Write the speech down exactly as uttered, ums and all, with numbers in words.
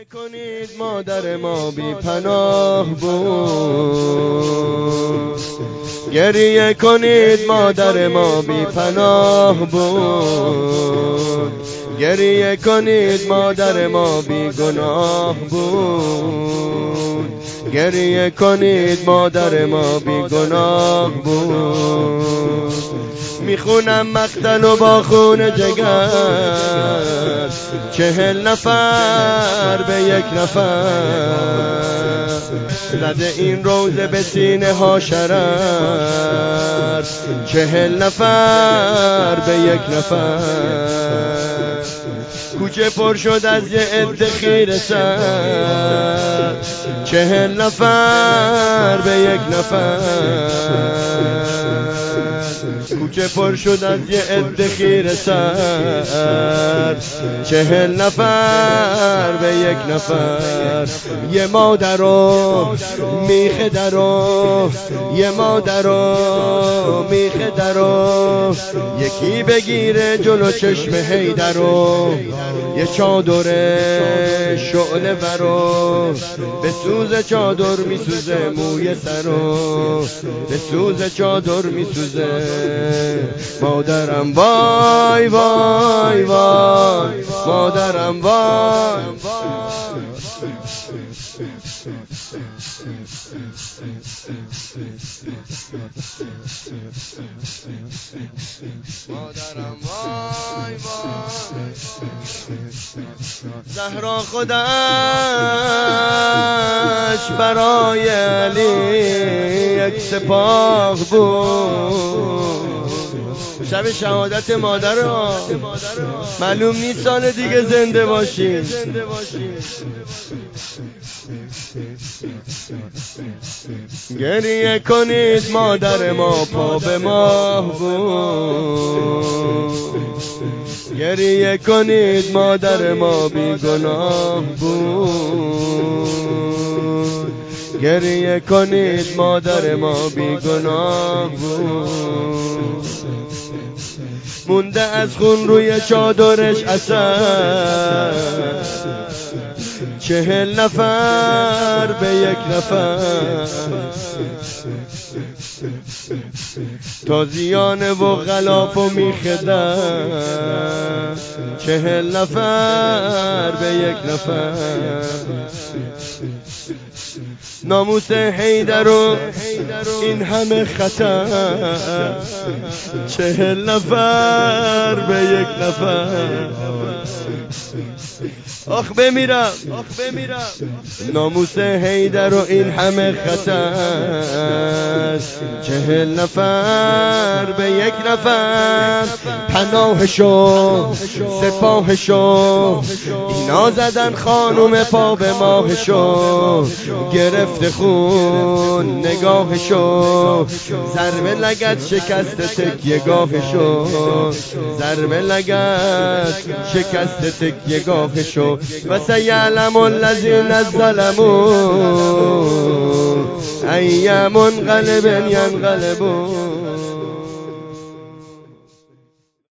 گریه کنید مادر ما بی پناه بود، گریه کنید مادر ما بی پناه بود، گریه کنید مادر ما بی گناه بود، گریه کنید مادر ما بی گناه بود. میخونم مقتل و با خون جگر، چهل نفر به یک نفر، زده این روزه به سینه ها شرر، چهل نفر به یک نفر. کوچه پر شد از یه عده خیره سر، چهل نفر به یک نفر. کوچه پر شد از یه عده خیره سر، چهل نفر به یک نفر. یه مادر و میخ در و یه مادر و میخ در و یکی بگیره جلو چشم حیدر و یه چادر شعله ورو، به سوز چادر میسوزه موی سرو، به سوز چادر میسوزه مادرم. وای وای وای مادرم وای. مادرم وای وای. زهرا خودش برای علی یک سپاه بود. شب شهادت مادر رو معلوم نیست سال دیگه زنده باشیم. گریه کنید مادر ما پا به ماه بود، گریه کنید مادر ما بی گناه بود، گریه کنید مادر ما بی گناه بود. مونده از خون روی چادرش اثر، چهل نفر به یک نفر. تازیانه و غلاف و میخدن، چهل نفر به یک نفر. ناموس حیدر و این همه خطر، چهل نفر به یک نفر. آخ بمیرم ناموس حیدر و این همه خطر، چهل نفر به یک نفر. پناه شو سپاه شو، اینا زدن خانوم پا به ماه شو، گرفت خون نگاه شو، ضربه لگد شکست تکیه گاه شو، ضربه لگد شکست تکیه گاه شو. و سیعلم الذین ظلموا ای منقلب ینقلبون.